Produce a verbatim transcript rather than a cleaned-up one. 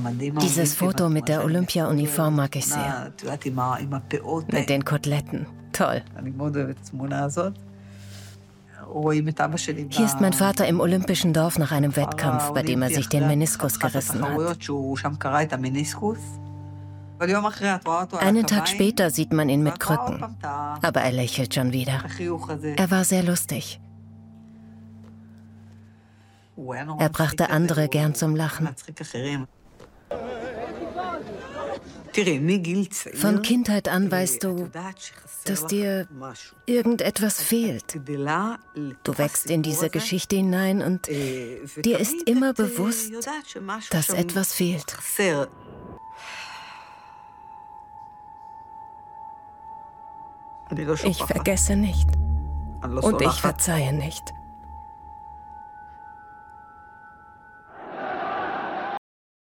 Dieses Foto mit der Olympia-Uniform mag ich sehr. Mit den Koteletten. Toll. Hier ist mein Vater im olympischen Dorf nach einem Wettkampf, bei dem er sich den Meniskus gerissen hat. Einen Tag später sieht man ihn mit Krücken. Aber er lächelt schon wieder. Er war sehr lustig. Er brachte andere gern zum Lachen. Von Kindheit an weißt du, dass dir irgendetwas fehlt. Du wächst in diese Geschichte hinein und dir ist immer bewusst, dass etwas fehlt. Ich vergesse nicht. Und ich verzeihe nicht.